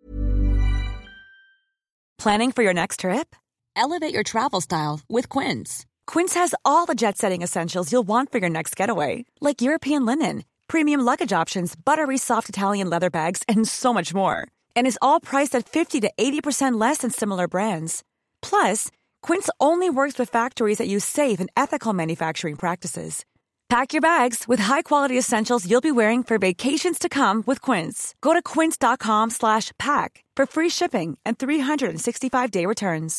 Planning for your next trip? Elevate your travel style with Quince. Quince has all the jet-setting essentials you'll want for your next getaway, like European linen, premium luggage options, buttery soft Italian leather bags, and so much more. And is all priced at fifty to eighty percent less than similar brands. Plus, Quince only works with factories that use safe and ethical manufacturing practices. Pack your bags with high-quality essentials you'll be wearing for vacations to come with Quince. Go to quince.com slash pack for free shipping and three sixty-five day returns.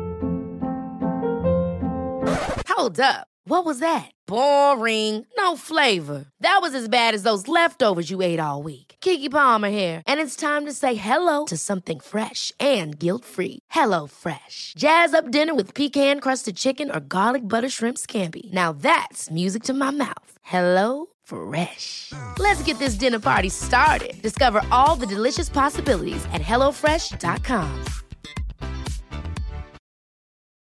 Hold up. What was that? Boring. No flavor. That was as bad as those leftovers you ate all week. Keke Palmer here, and it's time to say hello to something fresh and guilt-free. Hello Fresh. Jazz up dinner with pecan-crusted chicken or garlic butter shrimp scampi. Now that's music to my mouth. Hello Fresh. Let's get this dinner party started. Discover all the delicious possibilities at hello fresh dot com.